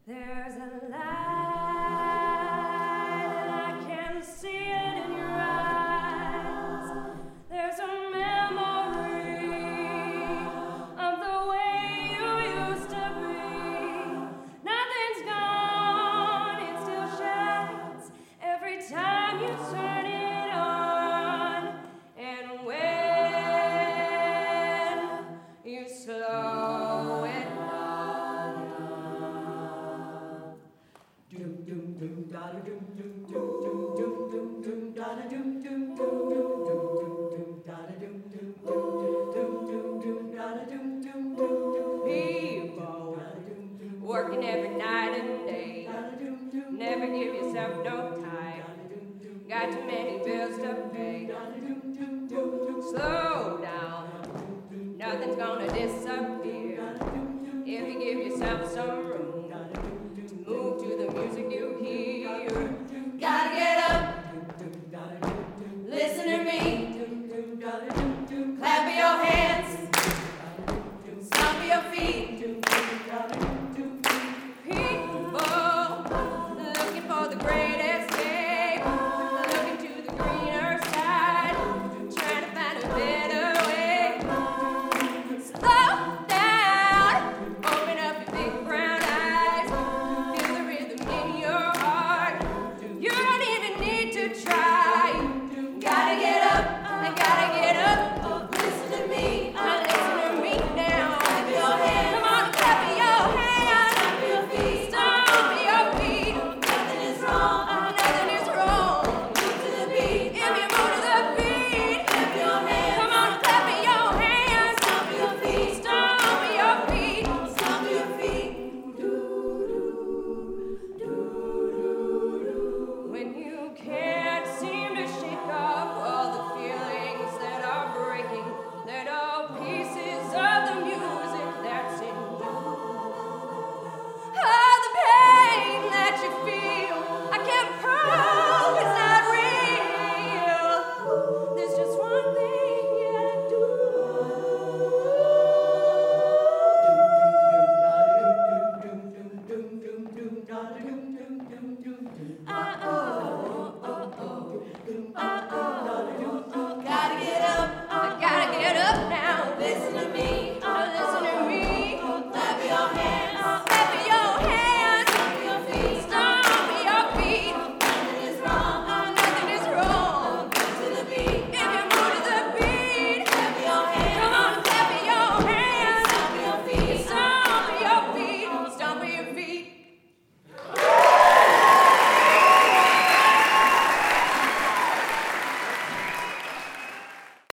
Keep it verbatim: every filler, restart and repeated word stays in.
There's a light, and I can see it in your eyes. There's a memory of the way you used to be. Nothing's gone, it still shines every time you turn it on. And when you slow it doom doom doom da da doom doom doom doom doom doom doom da da doom doom doom doom doom doom da da doom doom doom doom doom doom da da doom doom doom doom. People working every night and day, never give yourself no time. Got too many bills to pay. Slow down, nothing's gonna disappear if you give yourself some